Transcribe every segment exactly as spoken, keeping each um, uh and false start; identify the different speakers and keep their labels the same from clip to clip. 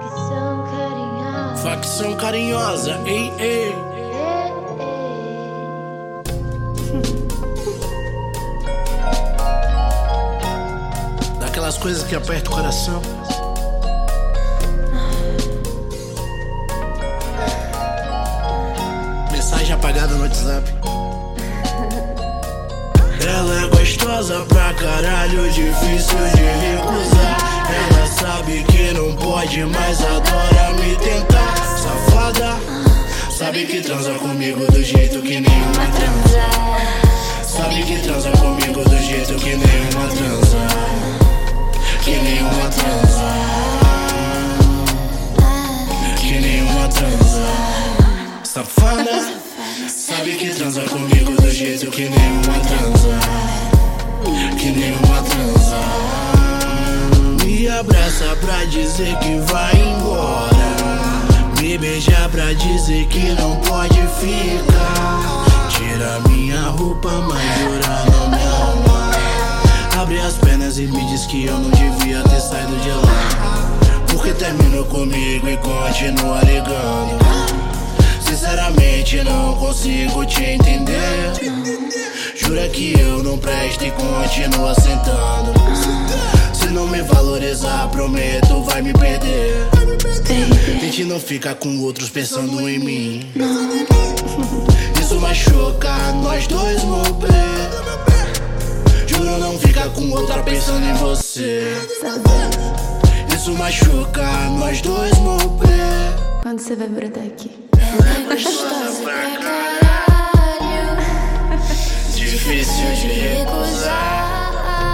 Speaker 1: Facção carinhosa.
Speaker 2: Facção carinhosa, ei, ei. Daquelas coisas que apertam o coração. Mensagem apagada no WhatsApp. Ela é gostosa pra caralho, difícil de recusar. Ela sabe que não pode, mas adora me tentar. Safada, sabe que transa comigo do jeito que nenhuma transa. Sabe que transa comigo do jeito que nenhuma transa. Que nenhuma transa. Que nenhuma transa. Safada, sabe que transa comigo do jeito que nenhuma transa. Que nenhuma transa. Me abraça pra dizer que vai embora. Me beija pra dizer que não pode ficar. Tira minha roupa, mas jura não me ama. Abre as pernas e me diz que eu não devia ter saído de lá. Porque terminou comigo e continua ligando. Sinceramente não consigo te entender. Jura que eu não presto e continua sentando. Se não me valorizar, prometo, vai me perder. Tente não ficar com outros pensando em mim. Isso machuca nós dois, meu bem. Juro não ficar com outra pensando em você. Isso machuca nós dois, meu bem.
Speaker 1: Quando você vai brotar aqui?
Speaker 2: Ela é gostosa pra caralho, difícil de recusar.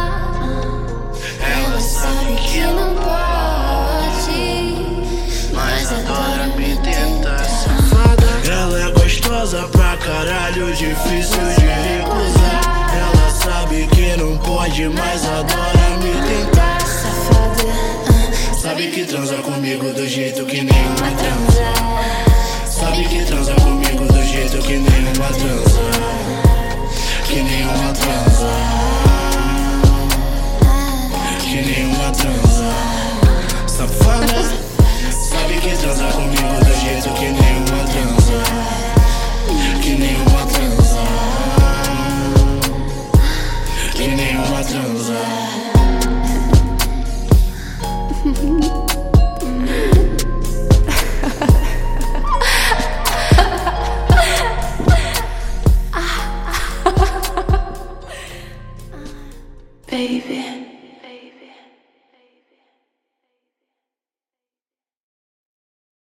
Speaker 2: Ela sabe que não pode, mas adora me tentar. Safada, ela é gostosa pra caralho, difícil de recusar. Ela sabe que não pode, mas adora me tentar.
Speaker 1: Safada,
Speaker 2: sabe que transa comigo do jeito que nenhuma transa. Sabe que transa comigo do jeito que nenhuma transa. Que nenhuma transa. Que nenhuma transa. Safada, sabe que transa comigo do jeito que nenhuma transa. Que nenhuma transa. Que nenhuma transa.